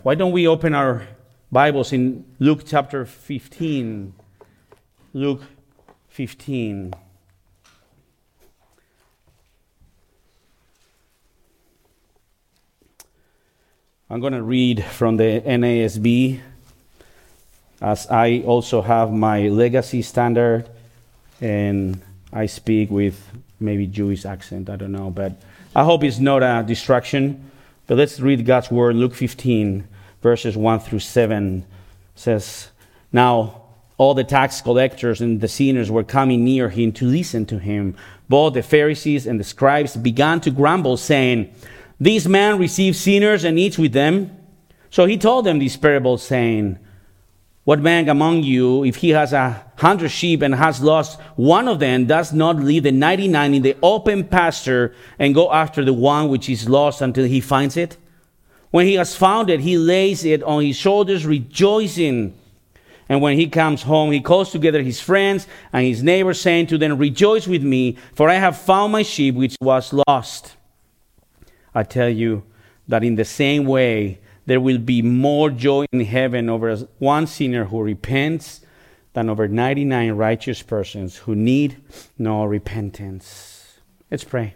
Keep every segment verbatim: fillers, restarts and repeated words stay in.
Why don't we open our Bibles in Luke chapter fifteen? Luke fifteen. I'm going to read from the N A S B, as I also have my legacy standard, and I speak with maybe Jewish accent, I don't know, but I hope it's not a distraction. But let's read God's word. Luke fifteen, verses one through seven says, "Now all the tax collectors and the sinners were coming near him to listen to him. Both the Pharisees and the scribes began to grumble, saying, 'This man receives sinners and eats with them.' So he told them this parable, saying, 'What man among you, if he has a hundred sheep and has lost one of them, does not leave the ninety-nine in the open pasture and go after the one which is lost until he finds it? When he has found it, he lays it on his shoulders, rejoicing. And when he comes home, he calls together his friends and his neighbors, saying to them, Rejoice with me, for I have found my sheep which was lost.' I tell you that in the same way, there will be more joy in heaven over one sinner who repents than over ninety-nine righteous persons who need no repentance." Let's pray.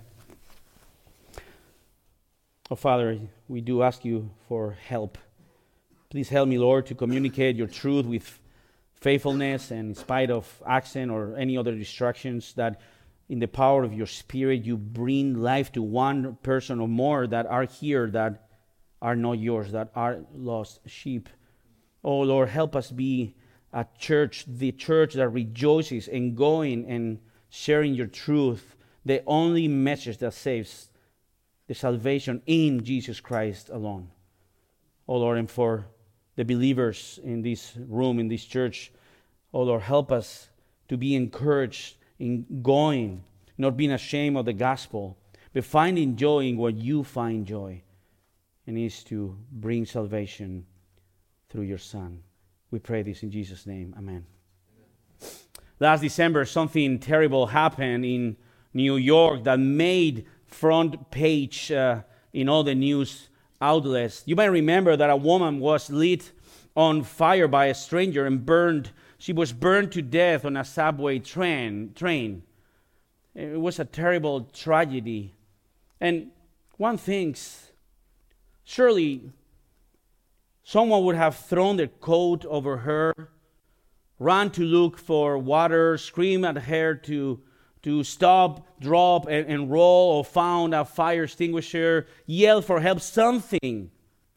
Oh, Father, we do ask you for help. Please help me, Lord, to communicate your truth with faithfulness and in spite of accent or any other distractions, that in the power of your Spirit, you bring life to one person or more that are here that are not yours, that are lost sheep. Oh, Lord, help us be a church, the church that rejoices in going and sharing your truth, the only message that saves, the salvation in Jesus Christ alone. Oh, Lord, and for the believers in this room, in this church, oh, Lord, help us to be encouraged in going, not being ashamed of the gospel, but finding joy in what you find joy, and is to bring salvation through your Son. We pray this in Jesus' name. Amen. Amen. Last December, something terrible happened in New York that made front page uh, in all the news outlets. You might remember that a woman was lit on fire by a stranger and burned. She was burned to death on a subway train. train. It was a terrible tragedy. And one thinks, surely someone would have thrown their coat over her, run to look for water, scream at her to, to stop, drop, and, and roll, or found a fire extinguisher, yell for help, something.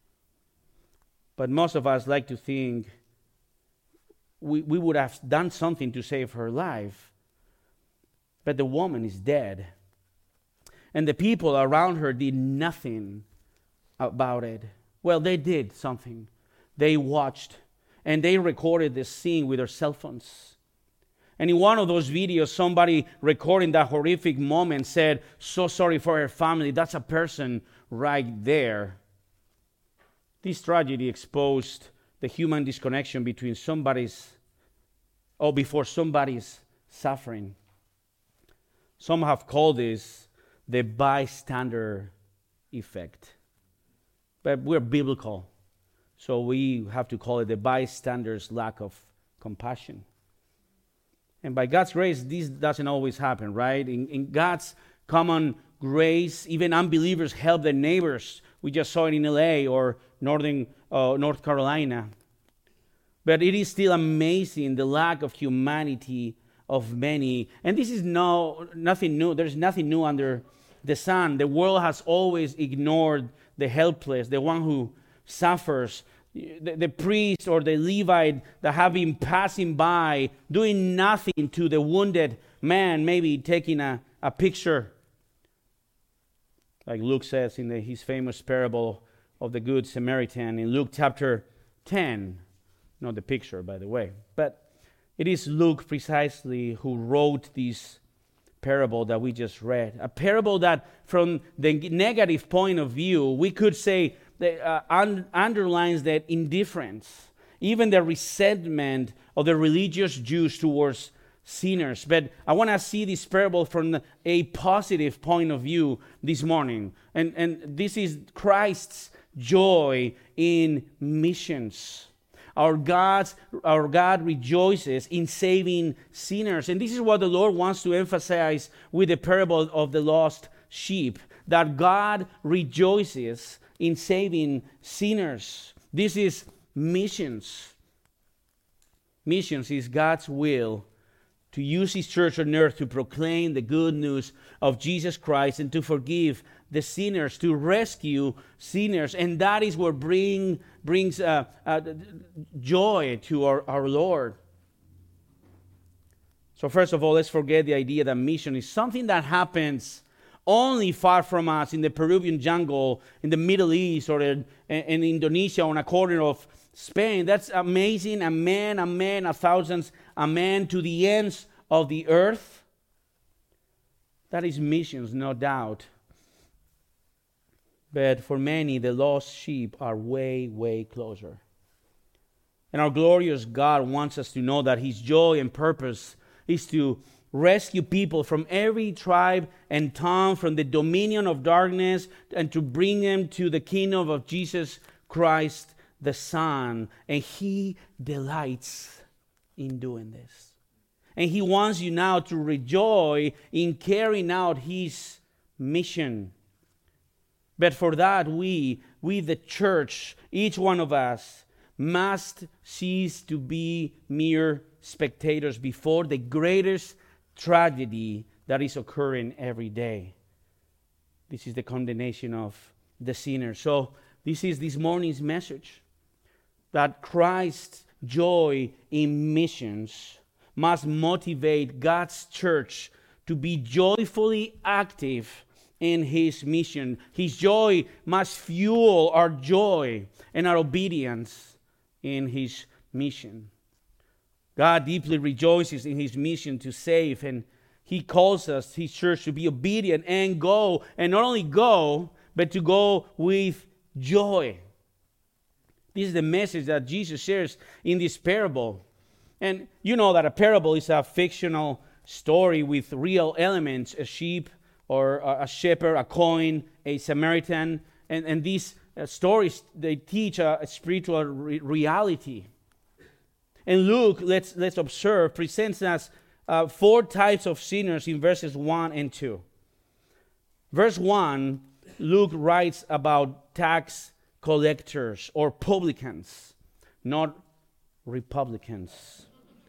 But most of us like to think we, we would have done something to save her life. But the woman is dead. And the people around her did nothing about it. Well, they did something. They watched and they recorded the scene with their cell phones. And in one of those videos, somebody recording that horrific moment said, "So sorry for her family. That's a person right there." This tragedy exposed the human disconnection between somebody's, or before somebody's suffering. Some have called this the bystander effect. But we're biblical, so we have to call it the bystander's lack of compassion. And by God's grace, this doesn't always happen, right? In, in God's common grace, even unbelievers help their neighbors. We just saw it in L A or Northern uh, North Carolina. But it is still amazing the lack of humanity of many. And this is no nothing new. There's nothing new under the sun. The world has always ignored the helpless, the one who suffers, the, the priest or the Levite that have been passing by, doing nothing to the wounded man, maybe taking a, a picture. Like Luke says in the, his famous parable of the Good Samaritan in Luke chapter ten. Not the picture, by the way. But it is Luke precisely who wrote this parable that we just read. A parable that from the negative point of view, we could say that uh, un- underlines that indifference, even the resentment of the religious Jews towards sinners. But I want to see this parable from a positive point of view this morning. And, and this is Christ's joy in missions. Our God's, our God rejoices in saving sinners. And this is what the Lord wants to emphasize with the parable of the lost sheep, that God rejoices in saving sinners. This is missions. Missions is God's will to use His church on earth to proclaim the good news of Jesus Christ and to forgive the sinners, to rescue sinners. And that is what bring, brings uh, uh, joy to our, our Lord. So first of all, let's forget the idea that mission is something that happens only far from us in the Peruvian jungle, in the Middle East, or in, in Indonesia, on a corner of Spain. That's amazing. Amen, amen, a thousands, amen, to the ends of the earth. That is missions, no doubt. But for many, the lost sheep are way, way closer. And our glorious God wants us to know that His joy and purpose is to rescue people from every tribe and tongue, from the dominion of darkness, and to bring them to the kingdom of Jesus Christ, the Son. And He delights in doing this. And He wants you now to rejoice in carrying out His mission. But for that, we, we the church, each one of us, must cease to be mere spectators before the greatest tragedy that is occurring every day. This is the condemnation of the sinner. So this is this morning's message, that Christ's joy in missions must motivate God's church to be joyfully active in His mission. His joy must fuel our joy and our obedience in His mission. God deeply rejoices in His mission to save, and He calls us, His church, to be obedient and go, and not only go, but to go with joy. This is the message that Jesus shares in this parable. And you know that a parable is a fictional story with real elements, a sheep, or a shepherd, a coin, a Samaritan. And, and these uh, stories, they teach a, a spiritual re- reality. And Luke, let's, let's observe, presents us uh, four types of sinners in verses one and two. Verse one, Luke writes about tax collectors or publicans, not Republicans.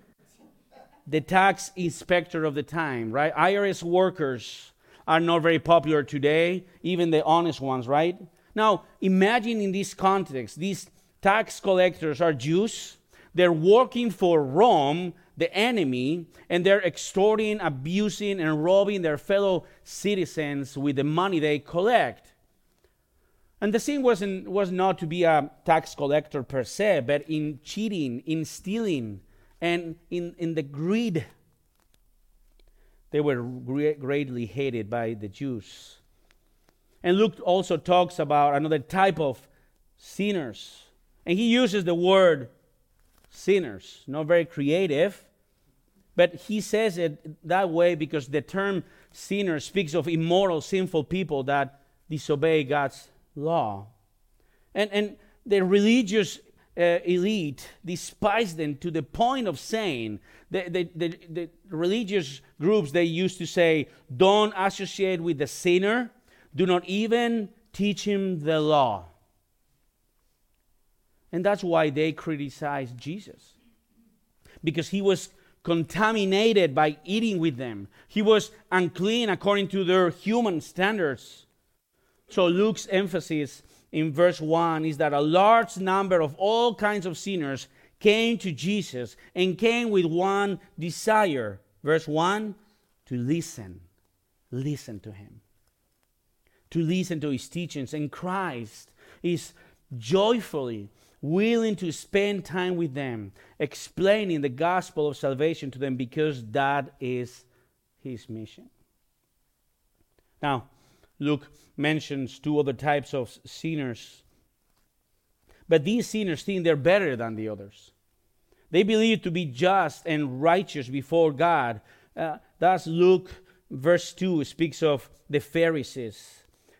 The tax inspector of the time, right? I R S workers are not very popular today, even the honest ones, right? Now, imagine in this context, these tax collectors are Jews. They're working for Rome, the enemy, and they're extorting, abusing, and robbing their fellow citizens with the money they collect. And the sin wasn't, was not to be a tax collector per se, but in cheating, in stealing, and in, in the greed. They were greatly hated by the Jews. And Luke also talks about another type of sinners. And he uses the word sinners. Not very creative, but he says it that way because the term sinner speaks of immoral, sinful people that disobey God's law. And, and the religious Uh, elite despised them to the point of saying, the, the, the, the religious groups, they used to say, don't associate with the sinner, do not even teach him the law. And that's why they criticized Jesus, because he was contaminated by eating with them. He was unclean according to their human standards. So Luke's emphasis in verse one is that a large number of all kinds of sinners came to Jesus and came with one desire. Verse one, to listen. Listen to him. To listen to his teachings. And Christ is joyfully willing to spend time with them, explaining the gospel of salvation to them, because that is his mission. Now, Luke mentions two other types of sinners. But these sinners think they're better than the others. They believe to be just and righteous before God. Uh, thus, Luke, verse two, speaks of the Pharisees.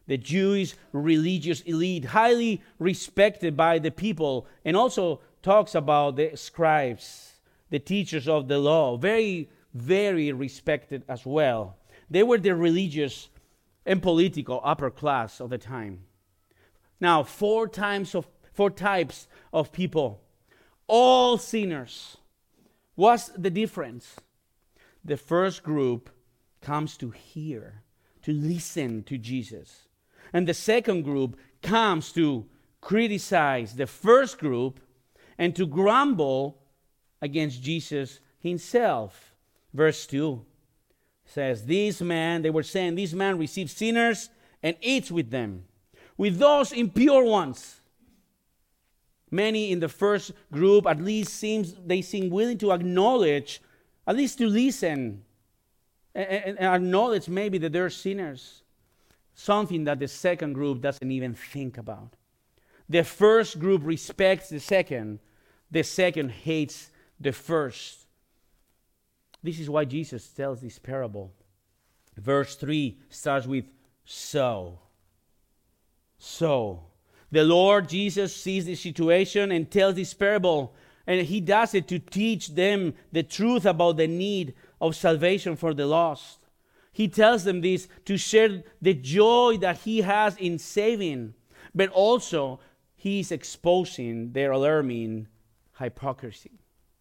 the Jewish religious elite, highly respected by the people, and also talks about the scribes, the teachers of the law, very, very respected as well. They were the religious and political upper class of the time. Now, four times of four types of people, all sinners. What's the difference? The first group comes to hear, to listen to Jesus. And the second group comes to criticize the first group and to grumble against Jesus himself. Verse two says, this man, they were saying, this man receives sinners and eats with them, with those impure ones. Many in the first group at least seems they seem willing to acknowledge, at least to listen, and, and, and acknowledge maybe that they're sinners. Something that the second group doesn't even think about. The first group respects the second. The second hates the first. This is why Jesus tells this parable. Verse three starts with so. So. The Lord Jesus sees this situation and tells this parable, and he does it to teach them the truth about the need of salvation for the lost. He tells them this to share the joy that he has in saving, but also he is exposing their alarming hypocrisy.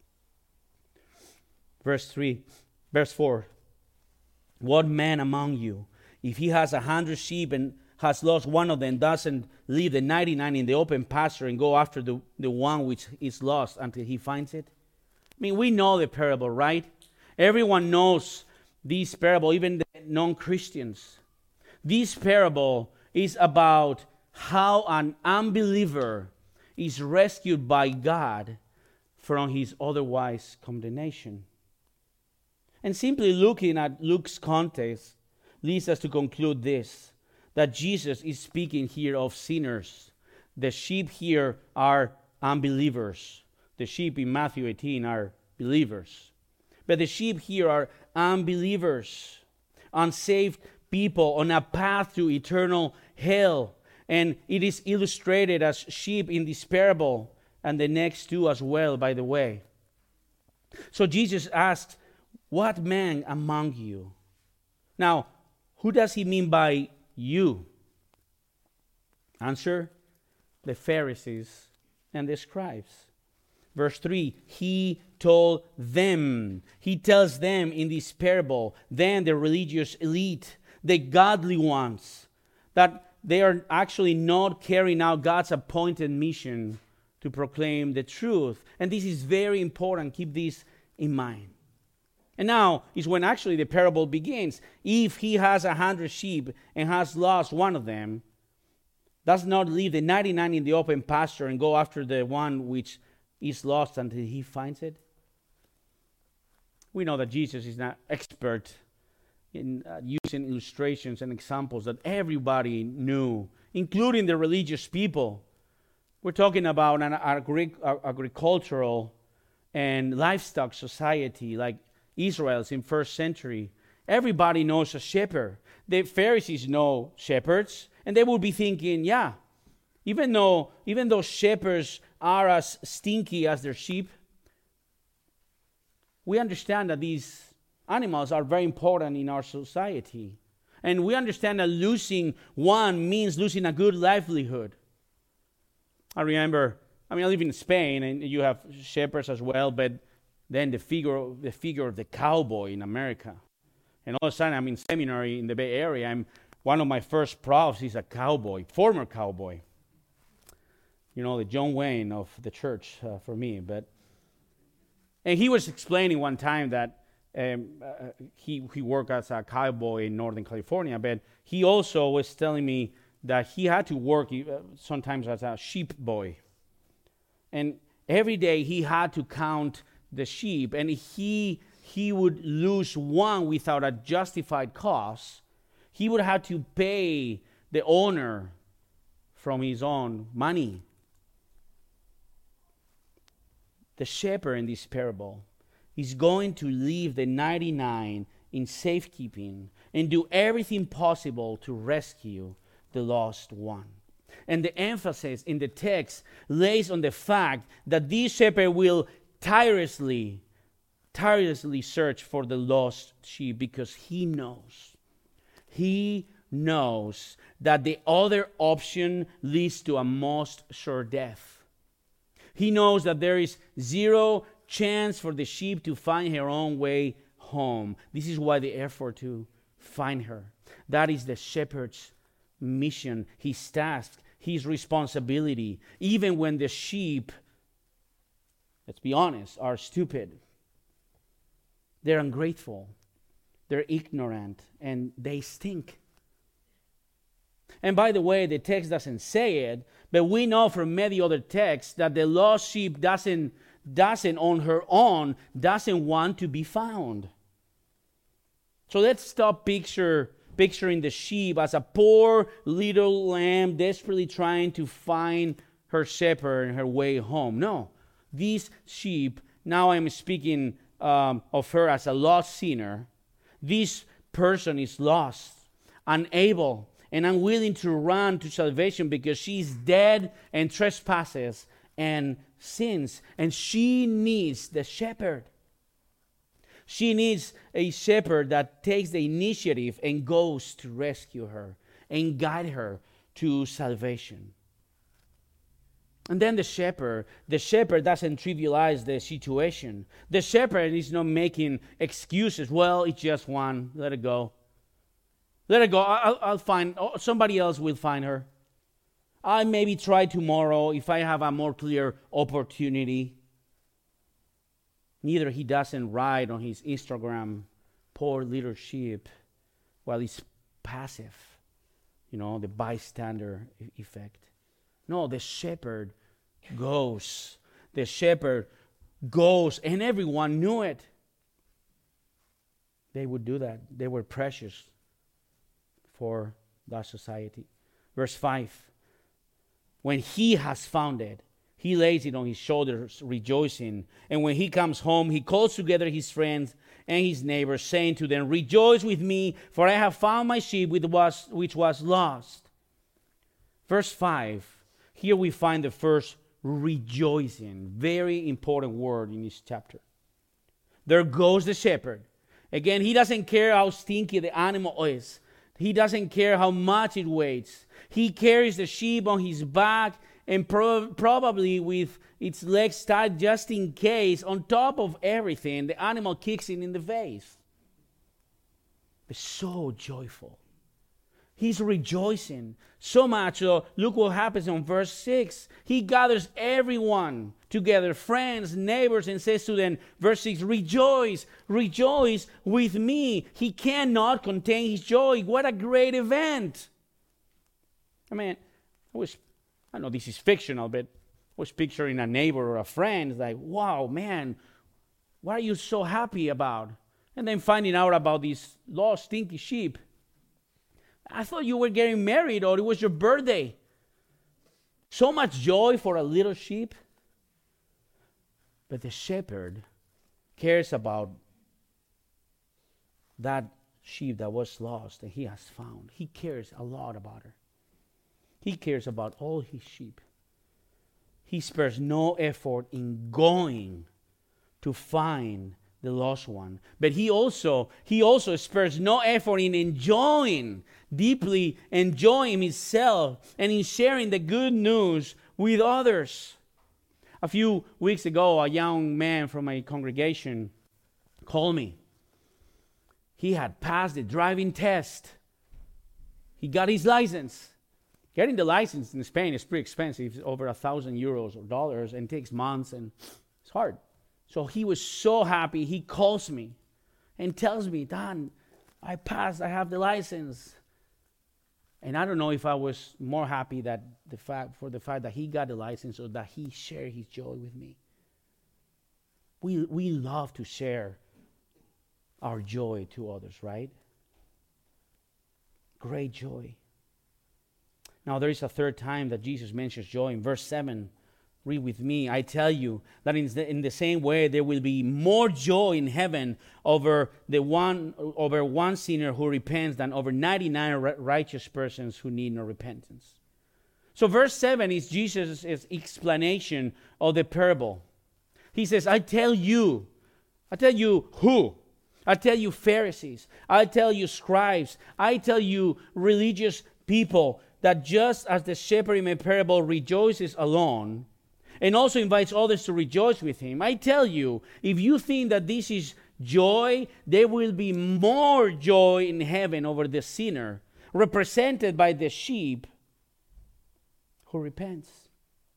Verse three, verse four. What man among you, if he has a hundred sheep and has lost one of them, doesn't leave the ninety-nine in the open pasture and go after the, the one which is lost until he finds it? I mean, we know the parable, right? Everyone knows this parable, even the non-Christians. This parable is about how an unbeliever is rescued by God from his otherwise condemnation. And simply looking at Luke's context leads us to conclude this, that Jesus is speaking here of sinners. The sheep here are unbelievers. The sheep in Matthew eighteen are believers. But the sheep here are unbelievers, unsaved people on a path to eternal hell. And it is illustrated as sheep in this parable, and the next two as well, by the way. So Jesus asks, what man among you? Now, who does he mean by you? Answer, the Pharisees and the scribes. Verse three, he told them. He tells them in this parable, then the religious elite, the godly ones, that they are actually not carrying out God's appointed mission to proclaim the truth. And this is very important. Keep this in mind. And now is when actually the parable begins. If he has a hundred sheep and has lost one of them, does not leave the ninety-nine in the open pasture and go after the one which is lost until he finds it? We know that Jesus is not expert in uh, using illustrations and examples that everybody knew, including the religious people. We're talking about an agri- agricultural and livestock society like Israel's in first century. Everybody knows a shepherd. The Pharisees know shepherds, and they will be thinking, yeah, even though even though shepherds are as stinky as their sheep, we understand that these animals are very important in our society. And we understand that losing one means losing a good livelihood. I remember, I mean, I live in Spain, and you have shepherds as well, but then the figure, the figure of the cowboy in America. And all of a sudden, I'm in seminary in the Bay Area. I'm one of my first profs is a cowboy, former cowboy. You know, the John Wayne of the church uh, for me. But and he was explaining one time that um, uh, he he worked as a cowboy in Northern California, but he also was telling me that he had to work uh, sometimes as a sheep boy, and every day he had to count the sheep, and he he would lose one without a justified cause. He would have to pay the owner from his own money. The shepherd in this parable is going to leave the ninety-nine in safekeeping and do everything possible to rescue the lost one. And the emphasis in the text lays on the fact that this shepherd will tirelessly, tirelessly search for the lost sheep because he knows. He knows that the other option leads to a most sure death. He knows that there is zero chance for the sheep to find her own way home. This is why the effort to find her. That is the shepherd's mission, his task, his responsibility. Even when the sheep, let's be honest, are stupid. They're ungrateful. They're ignorant. And they stink. And by the way, the text doesn't say it, but we know from many other texts that the lost sheep doesn't, doesn't on her own, doesn't want to be found. So let's stop picture, picturing the sheep as a poor little lamb desperately trying to find her shepherd and her way home. No, these sheep, now I'm speaking um, of her as a lost sinner. This person is lost, unable, and unwilling to run to salvation because she's dead and trespasses and sins. And she needs the shepherd. She needs a shepherd that takes the initiative and goes to rescue her and guide her to salvation. And then the shepherd, the shepherd doesn't trivialize the situation. The shepherd is not making excuses. Well, it's just one. Let it go. Let her go. I'll, I'll find, oh, somebody else will find her. I'll maybe try tomorrow if I have a more clear opportunity. Neither he doesn't write on his Instagram, poor little sheep, while he's passive. You know, the bystander effect. No, the shepherd goes. The shepherd goes, and everyone knew it. They would do that. They were precious for that society. Verse five. When he has found it, he lays it on his shoulders, rejoicing. And when he comes home, he calls together his friends and his neighbors, saying to them, "Rejoice with me, for I have found my sheep which was, which was lost." Verse five. Here we find the first rejoicing. Very important word in this chapter. There goes the shepherd. Again, he doesn't care how stinky the animal is. He doesn't care how much it weighs. He carries the sheep on his back and pro- probably with its legs tied just in case. On top of everything, the animal kicks it in the face. But so joyful. He's rejoicing so much. So look what happens on verse six. He gathers everyone together, friends, neighbors, and says to them, verse six, "Rejoice, rejoice with me." He cannot contain his joy. What a great event. I mean, I was, I know this is fictional, but I was picturing a neighbor or a friend like, wow, man, what are you so happy about? And then finding out about these lost, stinky sheep. I thought you were getting married or it was your birthday. So much joy for a little sheep. But the shepherd cares about that sheep that was lost and he has found. He cares a lot about her. He cares about all his sheep. He spares no effort in going to find the lost one. But he also, he also spares no effort in enjoying, deeply enjoying himself and in sharing the good news with others. A few weeks ago, a young man from my congregation called me. He had passed the driving test. He got his license. Getting the license in Spain is pretty expensive. It's over a thousand euros or dollars and takes months and it's hard. So he was so happy. He calls me and tells me, "Dan, I passed. I have the license." And I don't know if I was more happy that the fact for the fact that he got the license or that he shared his joy with me. We we love to share our joy to others, right? Great joy. Now there is a third time that Jesus mentions joy in verse seven. Read with me. I tell you that in the, in the same way there will be more joy in heaven over the one over one sinner who repents than over ninety-nine righteous persons who need no repentance. So verse seven is Jesus' explanation of the parable. He says, I tell you, I tell you who? I tell you Pharisees. I tell you scribes. I tell you religious people that just as the shepherd in my parable rejoices alone and also invites others to rejoice with him, I tell you, if you think that this is joy, there will be more joy in heaven over the sinner, represented by the sheep, who repents.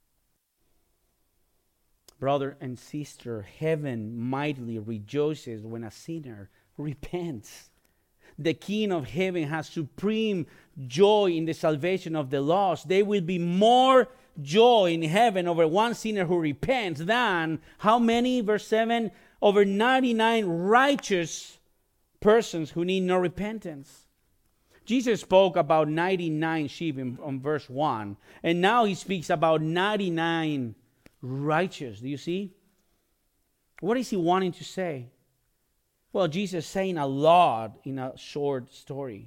Brother and sister, heaven mightily rejoices when a sinner repents. The King of heaven has supreme joy in the salvation of the lost. There will be more joy in heaven over one sinner who repents than how many? Verse seven, over ninety-nine righteous persons who need no repentance. Jesus spoke about ninety-nine sheep in, on verse one, and now he speaks about ninety-nine righteous. Do you see? What is he wanting to say? Well, Jesus is saying a lot in a short story.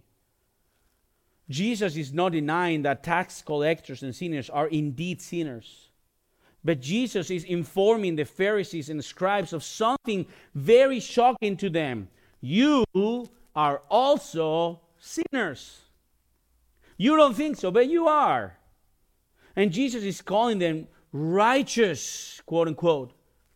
Jesus is not denying that tax collectors and sinners are indeed sinners. But Jesus is informing the Pharisees and scribes of something very shocking to them. You are also sinners. You don't think so, but you are. And Jesus is calling them righteous, quote unquote,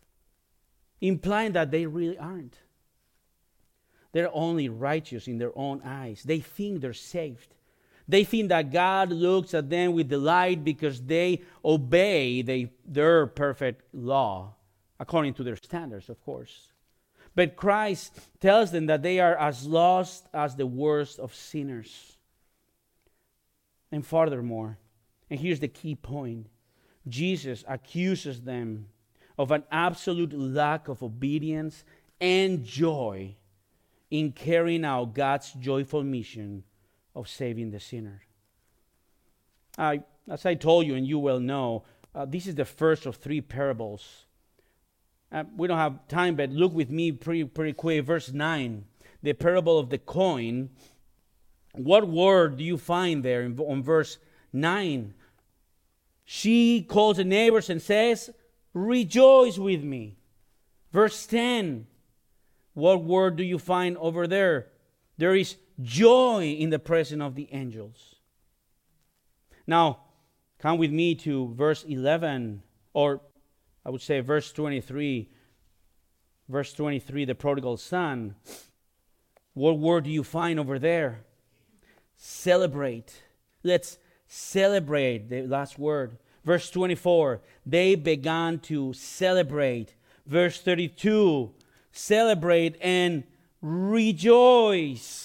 implying that they really aren't. They're only righteous in their own eyes. They think they're saved. They think that God looks at them with delight because they obey they, their perfect law, according to their standards, of course. But Christ tells them that they are as lost as the worst of sinners. And furthermore, and here's the key point, Jesus accuses them of an absolute lack of obedience and joy in carrying out God's joyful mission of saving the sinner. I, as I told you, and you well know, uh, this is the first of three parables. Uh, we don't have time, but look with me pretty, pretty quick. Verse nine, the parable of the coin. What word do you find there in, on verse nine? She calls the neighbors and says, rejoice with me. Verse ten, what word do you find over there? There is joy in the presence of the angels. Now, come with me to verse eleven, or I would say verse twenty-three. Verse twenty-three, the prodigal son. What word do you find over there? Celebrate. Let's celebrate, the last word. Verse twenty-four, they began to celebrate. Verse thirty-two, celebrate and rejoice.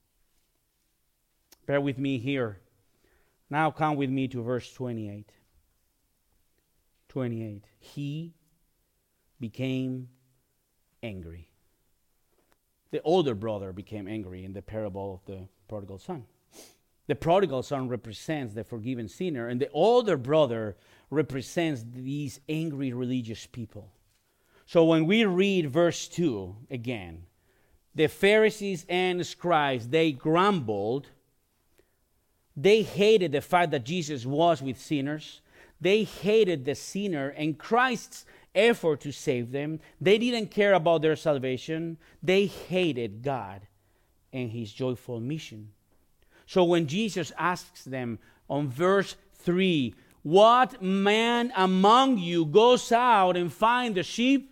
Bear with me here. Now come with me to verse twenty-eight. twenty-eight. He became angry. The older brother became angry in the parable of the prodigal son. The prodigal son represents the forgiven sinner, and the older brother represents these angry religious people. So when we read verse two again, the Pharisees and scribes, they grumbled. They hated the fact that Jesus was with sinners. They hated the sinner and Christ's effort to save them. They didn't care about their salvation. They hated God and his joyful mission. So when Jesus asks them on verse three, what man among you goes out and finds the sheep?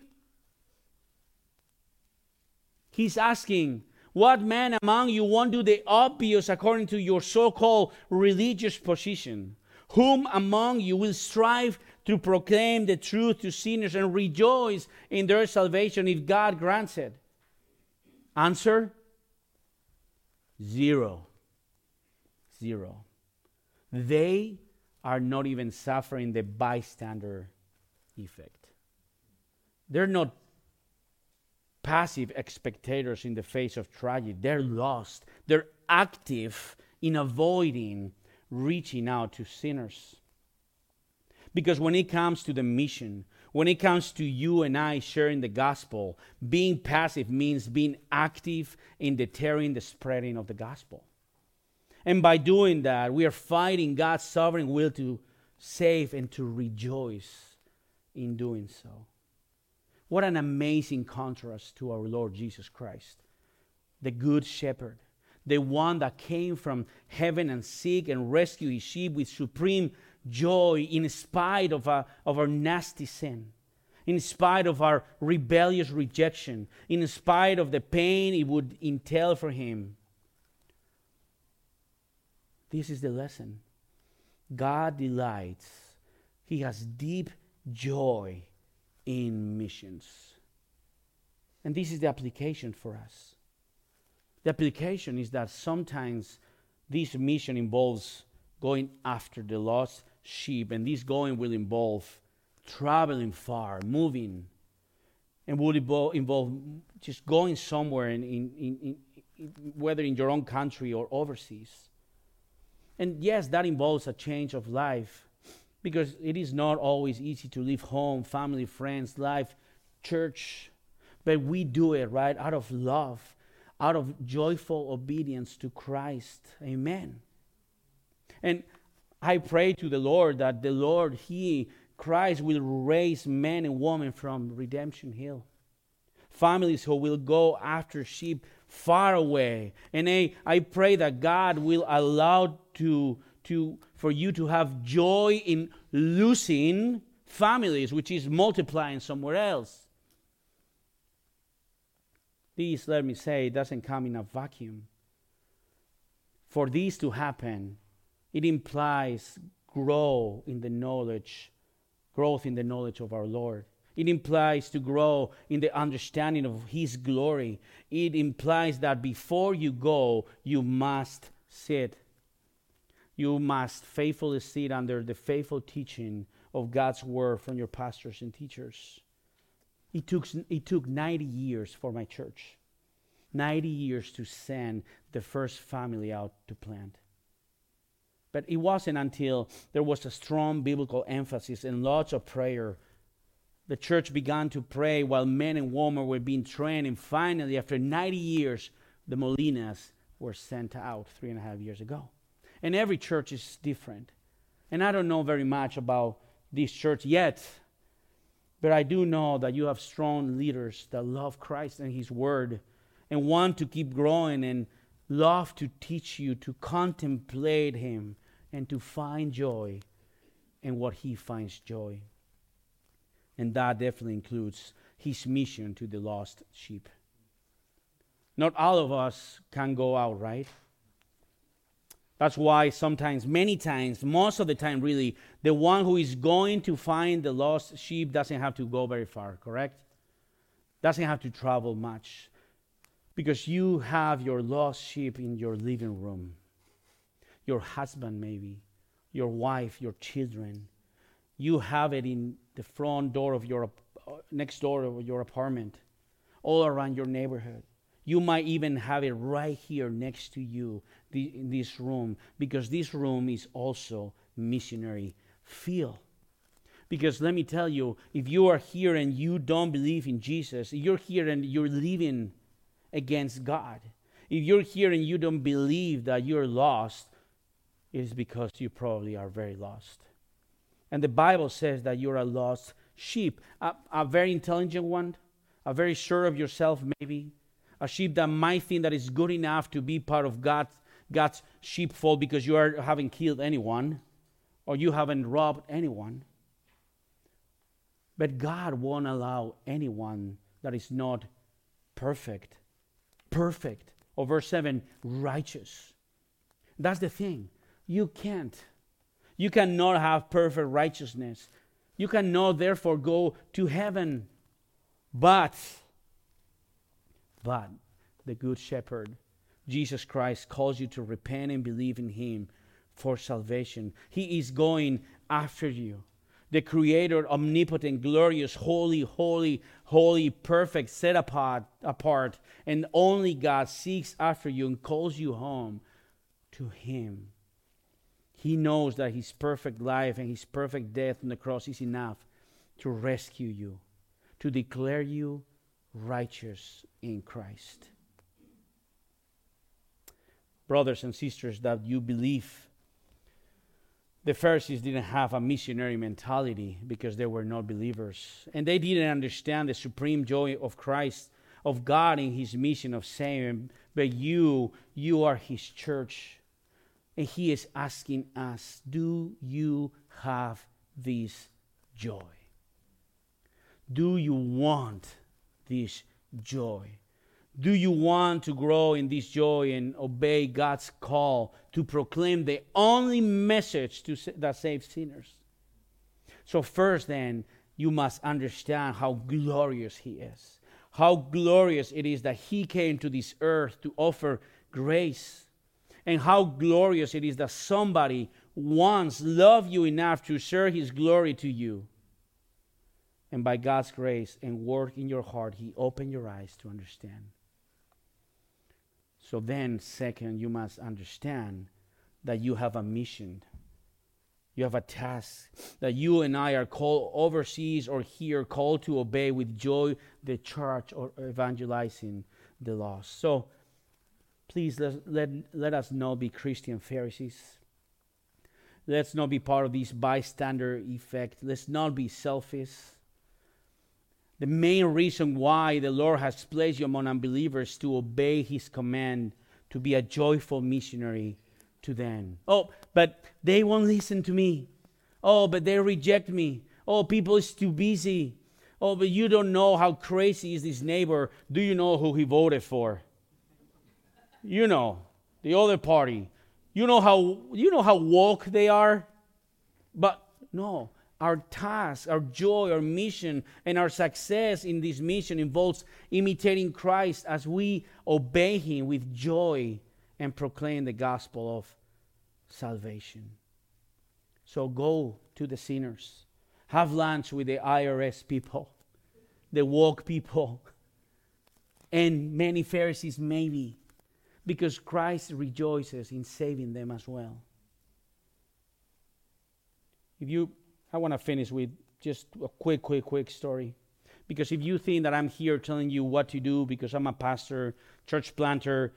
He's asking, what man among you won't do the obvious according to your so-called religious position? Whom among you will strive to proclaim the truth to sinners and rejoice in their salvation if God grants it? Answer? Zero. Zero. They are not even suffering the bystander effect. They're not passive spectators in the face of tragedy. They're lost. They're active in avoiding reaching out to sinners. Because when it comes to the mission, when it comes to you and I sharing the gospel, being passive means being active in deterring the spreading of the gospel. And by doing that, we are fighting God's sovereign will to save and to rejoice in doing so. What an amazing contrast to our Lord Jesus Christ, the Good Shepherd, the one that came from heaven and seek and rescue his sheep with supreme joy in spite of, a, of our nasty sin, in spite of our rebellious rejection, in spite of the pain it would entail for him. This is the lesson. God delights. He has deep joy in missions. And this is the application for us. The application is that sometimes this mission involves going after the lost sheep, and this going will involve traveling far, moving, and would involve just going somewhere, in, in, in, in, whether in your own country or overseas. And yes, that involves a change of life, because it is not always easy to leave home, family, friends, life, church. But we do it, right, out of love, out of joyful obedience to Christ. Amen. And I pray to the Lord that the Lord, He, Christ, will raise men and women from Redemption Hill. Families who will go after sheep far away. And I, I pray that God will allow to, to, for you to have joy in losing families, which is multiplying somewhere else. This, let me say, doesn't come in a vacuum. For this to happen, it implies grow in the knowledge, growth in the knowledge of our Lord. It implies to grow in the understanding of His glory. It implies that before you go, you must sit. You must faithfully sit under the faithful teaching of God's word from your pastors and teachers. It took, it took ninety years for my church. ninety years to send the first family out to plant. But it wasn't until there was a strong biblical emphasis and lots of prayer. The church began to pray while men and women were being trained. And finally, after ninety years, the Molinas were sent out three and a half years ago. And every church is different. And I don't know very much about this church yet. But I do know that you have strong leaders that love Christ and His Word and want to keep growing and love to teach you to contemplate Him and to find joy in what He finds joy. And that definitely includes His mission to the lost sheep. Not all of us can go out, right? That's why sometimes, many times, most of the time really, the one who is going to find the lost sheep doesn't have to go very far, correct? Doesn't have to travel much. Because you have your lost sheep in your living room. Your husband maybe, your wife, your children. You have it in the front door of your, uh, next door of your apartment, all around your neighborhood. You might even have it right here next to you the, in this room, because this room is also missionary field. Because let me tell you, if you are here and you don't believe in Jesus, if you're here and you're living against God, if you're here and you don't believe that you're lost, it is because you probably are very lost. And the Bible says that you're a lost sheep, a, a very intelligent one, a very sure of yourself maybe, a sheep that might think that is good enough to be part of God's, God's sheepfold because you are, haven't killed anyone or you haven't robbed anyone. But God won't allow anyone that is not perfect, perfect, or verse seven, righteous. That's the thing. You can't. You cannot have perfect righteousness. You cannot therefore go to heaven. But, but the Good Shepherd, Jesus Christ, calls you to repent and believe in Him for salvation. He is going after you. The Creator, omnipotent, glorious, holy, holy, holy, perfect, set apart, apart, and only God seeks after you and calls you home to Him. He knows that his perfect life and his perfect death on the cross is enough to rescue you, to declare you righteous in Christ. Brothers and sisters, that you believe, the Pharisees didn't have a missionary mentality because they were not believers. And they didn't understand the supreme joy of Christ, of God in his mission of saving. But you, you are his church. And he is asking us, do you have this joy? Do you want this joy? Do you want to grow in this joy and obey God's call to proclaim the only message to, that saves sinners? So first then, you must understand how glorious he is. How glorious it is that he came to this earth to offer grace. And how glorious it is that somebody once loved you enough to share his glory to you. And by God's grace and work in your heart, he opened your eyes to understand. So then, second, you must understand that you have a mission. You have a task that you and I are called overseas or here, called to obey with joy the church or evangelizing the lost. So please let, let, let us not be Christian Pharisees. Let's not be part of this bystander effect. Let's not be selfish. The main reason why the Lord has placed you among unbelievers to obey his command, to be a joyful missionary to them. Oh, but they won't listen to me. Oh, but they reject me. Oh, people is too busy. Oh, but you don't know how crazy is this neighbor. Do you know who he voted for? You know, the other party. You know how you know how woke they are? But no. Our task, our joy, our mission, and our success in this mission involves imitating Christ as we obey him with joy and proclaim the gospel of salvation. So go to the sinners. Have lunch with the I R S people, the woke people, and many Pharisees maybe, because Christ rejoices in saving them as well. If you I want to finish with just a quick, quick, quick story. Because if you think that I'm here telling you what to do because I'm a pastor, church planter,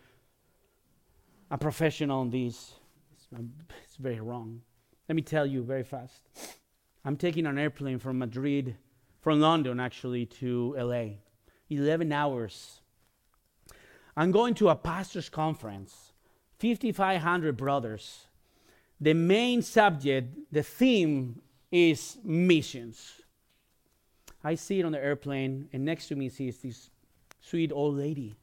a professional in this, it's, it's very wrong. Let me tell you very fast. I'm taking an airplane from Madrid, from London actually, to L A. eleven hours. I'm going to a pastor's conference, fifty-five hundred brothers. The main subject, the theme, is missions. I sit on the airplane, and next to me is this sweet old lady.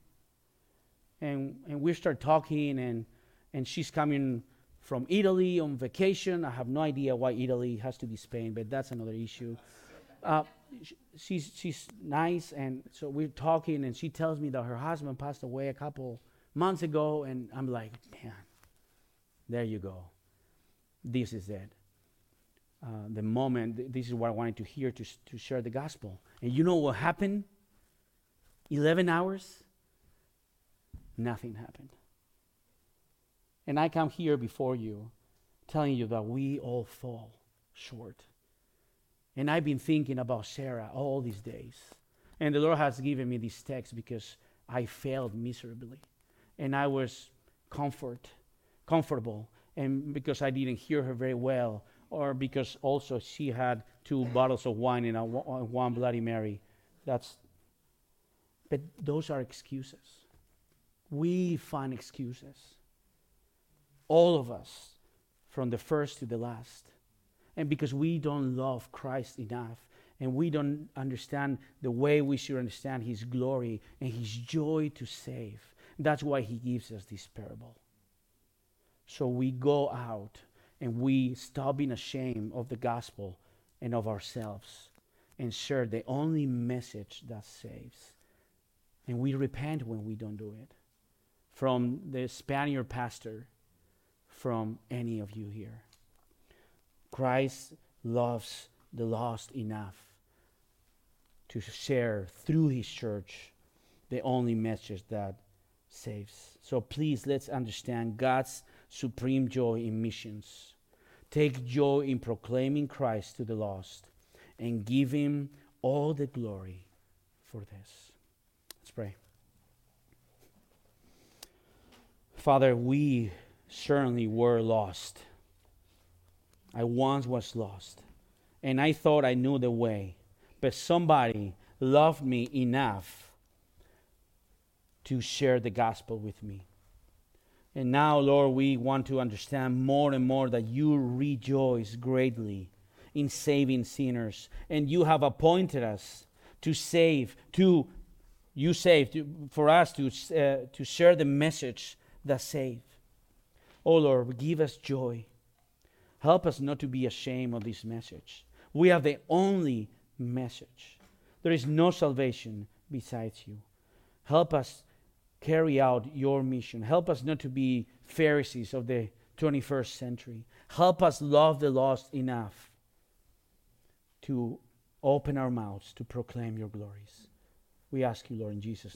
And and we start talking, and and she's coming from Italy on vacation. I have no idea why Italy has to be Spain, but that's another issue. Uh, she's she's nice, and so we're talking, and she tells me that her husband passed away a couple months ago, and I'm like, man, there you go. This is it. Uh, the moment, th- this is what I wanted to hear to, to share the gospel. And you know what happened? eleven hours, nothing happened. And I come here before you, telling you that we all fall short. And I've been thinking about Sarah all these days. And the Lord has given me this text because I failed miserably. And I was comfort, comfortable, and because I didn't hear her very well, or because also she had two bottles of wine and a, one Bloody Mary. That's, but those are excuses. We find excuses. All of us, from the first to the last. And because we don't love Christ enough, and we don't understand the way we should understand his glory and his joy to save. That's why he gives us this parable. So we go out and we stop being ashamed of the gospel and of ourselves and share the only message that saves. And we repent when we don't do it. From the Spaniard pastor, from any of you here. Christ loves the lost enough to share through his church the only message that saves. So please, let's understand God's supreme joy in missions. Take joy in proclaiming Christ to the lost and give him all the glory for this. Let's pray. Father, we certainly were lost. I once was lost, and I thought I knew the way, but somebody loved me enough to share the gospel with me. And now, Lord, we want to understand more and more that you rejoice greatly in saving sinners, and you have appointed us to save, to you save, to, for us to uh, to share the message that saves. Oh Lord, give us joy. Help us not to be ashamed of this message. We have the only message. There is no salvation besides you. Help us carry out your mission. Help us not to be Pharisees of the twenty-first century. Help us love the lost enough to open our mouths to proclaim your glories. We ask you, Lord, in Jesus' name.